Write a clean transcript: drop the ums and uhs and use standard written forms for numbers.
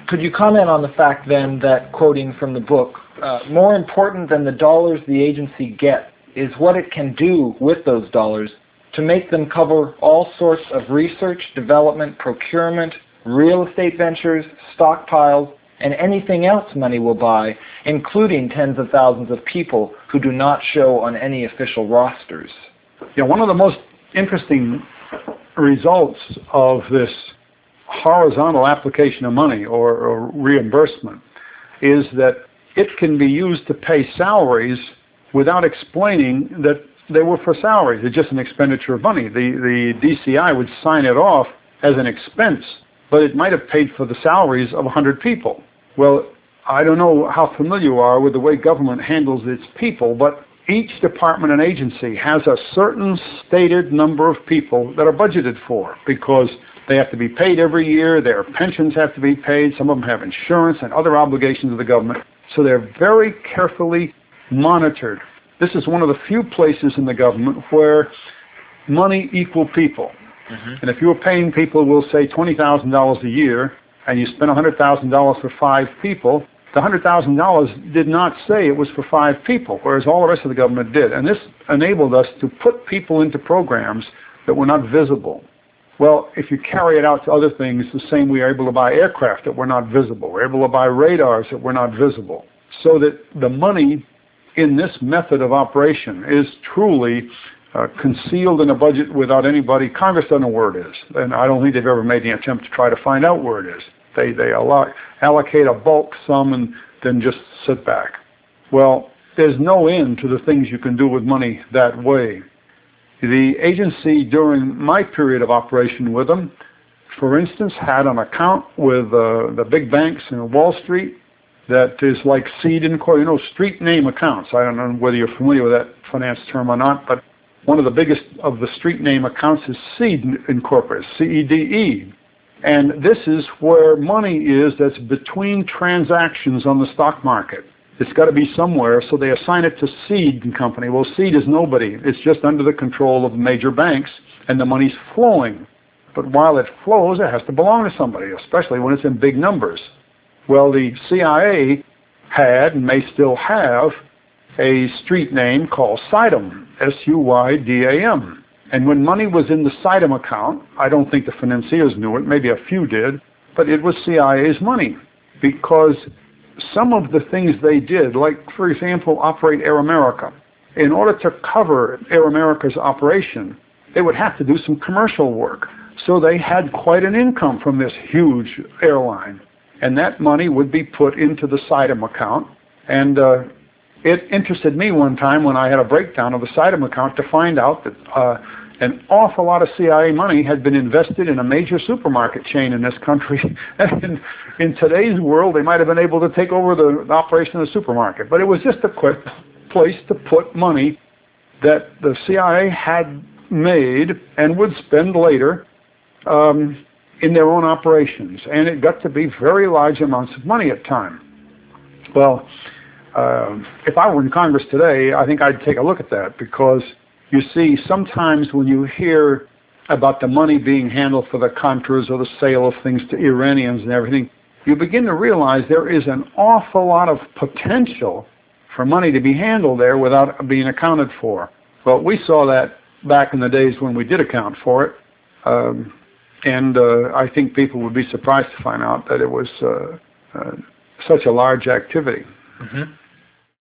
Could you comment on the fact then that, quoting from the book, more important than the dollars the agency gets is what it can do with those dollars to make them cover all sorts of research, development, procurement, real estate ventures, stockpiles, and anything else money will buy, including tens of thousands of people who do not show on any official rosters. Yeah, one of the most interesting results of this horizontal application of money or reimbursement is that it can be used to pay salaries without explaining that they were for salaries. It's just an expenditure of money. The DCI would sign it off as an expense, but it might have paid for the salaries of 100 people. Well, I don't know how familiar you are with the way government handles its people, but each department and agency has a certain stated number of people that are budgeted for because they have to be paid every year, their pensions have to be paid, some of them have insurance and other obligations of the government. So they're very carefully monitored. This is one of the few places in the government where money equal people. And if you were paying people, we'll say $20,000 a year, and you spent $100,000 for 5 people, the $100,000 did not say it was for 5 people, whereas all the rest of the government did. And this enabled us to put people into programs that were not visible. Well, if you carry it out to other things, the same, we are able to buy aircraft that were not visible. We're able to buy radars that were not visible. So that the money in this method of operation is truly concealed in a budget without anybody. Congress doesn't know where it is, and I don't think they've ever made the attempt to try to find out where it is. They allocate a bulk sum and then just sit back. Well, there's no end to the things you can do with money that way. The agency, during my period of operation with them, for instance, had an account with the big banks in Wall Street that is like seed incorporated, street name accounts. I don't know whether you're familiar with that finance term or not, but one of the biggest of the street name accounts is Seed Incorporated, C-E-D-E. And this is where money is that's between transactions on the stock market. It's got to be somewhere, so they assign it to Seed and Company. Well, Seed is nobody. It's just under the control of major banks, and the money's flowing. But while it flows, it has to belong to somebody, especially when it's in big numbers. Well, the CIA had, and may still have, a street name called SUYDAM, S-U-Y-D-A-M. And when money was in the SUYDAM account, I don't think the financiers knew it, maybe a few did, but it was CIA's money. Because some of the things they did, like, for example, operate Air America, in order to cover Air America's operation, they would have to do some commercial work. So they had quite an income from this huge airline. And that money would be put into the SUYDAM account. And it interested me one time when I had a breakdown of the SUYDAM account to find out that an awful lot of CIA money had been invested in a major supermarket chain in this country. And in today's world, they might have been able to take over the operation of the supermarket. But it was just a quick place to put money that the CIA had made and would spend later in their own operations. And it got to be very large amounts of money at times. Well, if I were in Congress today, I think I'd take a look at that, because you see, sometimes when you hear about the money being handled for the Contras or the sale of things to Iranians and everything, you begin to realize there is an awful lot of potential for money to be handled there without being accounted for. Well, we saw that back in the days when we did account for it, and I think people would be surprised to find out that it was such a large activity. Mm-hmm.